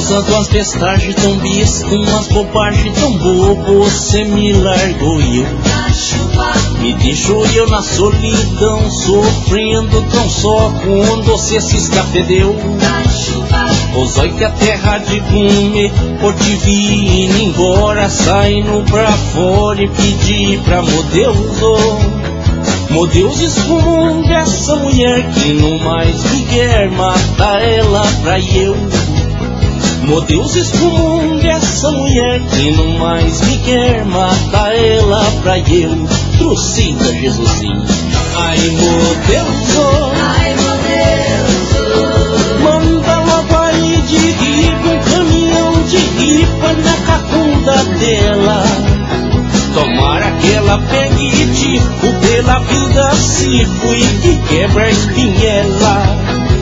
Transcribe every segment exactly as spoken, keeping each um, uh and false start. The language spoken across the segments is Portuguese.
causa de umas bestagens tão bisco, umas bobagens tão bobo, você me largou e eu me deixou eu na solidão, sofrendo tão só quando você se escapedeu. Os olhos que a terra de comer, por te vir indo embora, saindo pra fora e pedir pra meu Deus, oh, meu Deus, excomunga essa mulher que não mais me quer, mata ela pra eu. Meu Deus, excomunga essa mulher que não mais me quer, mata ela pra eu. Trucida, Jesusinho. Ai, meu Deus, oh, ai, meu Deus, oh, manda logo aí de ripa, um caminhão de ripa na cacunda dela. Tomara que ela pegue tipo pela vida se fui que quebra a espinhela.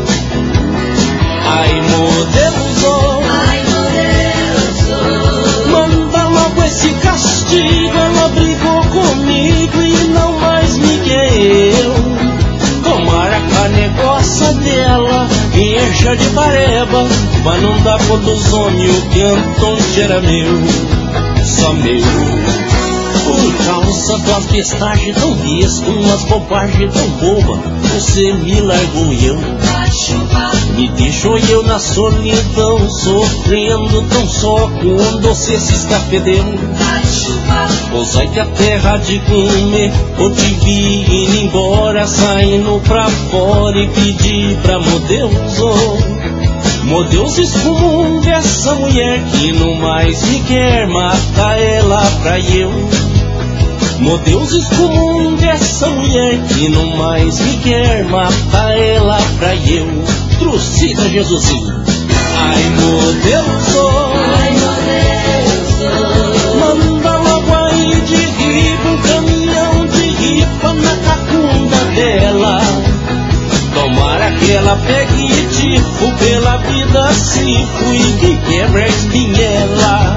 Ai, meu Deus, oh, ai, meu Deus, oh, manda logo esse castigo. Ela brigou comigo e não mais me quer. Tomara que a negócio dela encha de pareba, mas não dá pro dos homens que Antônio era meu, só meu. Por causa das bestagens tão bestas, umas bobagens tão bobas, você me largou e eu me deixou eu na solidão, sofrendo tão só quando você se escapedeu. Os olhos que a terra de comer, por te vir indo embora, saindo pra fora e pedir pra meu Deus, oh, meu Deus, excomunga essa mulher que não mais me quer, mata ela pra eu. Meu Deus, excomunga essa mulher que não mais me quer, mata ela pra eu. Trucida, Jesusinho. Ai, meu Deus, oh, ai, meu Deus, oh, manda logo aí de ripa, um caminhão de ripa na cacunda dela. Tomara que ela pegue tipo pela vida se fui que quebra a espinhela.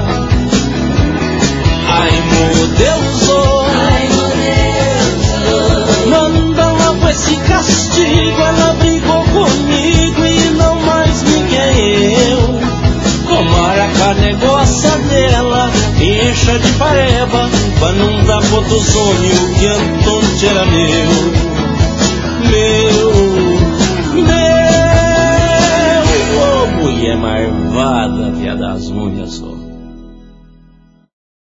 Ai, meu Deus, oh, ai, meu Deus, oh, manda logo esse castigo. Ela brigou comigo e não mais me quer. Tomara que a negócio dela encha de pareba, pra não dar pro dos homens que Antônio era meu, meu, meu. Ô, mulher marvada, via das unhas, ó.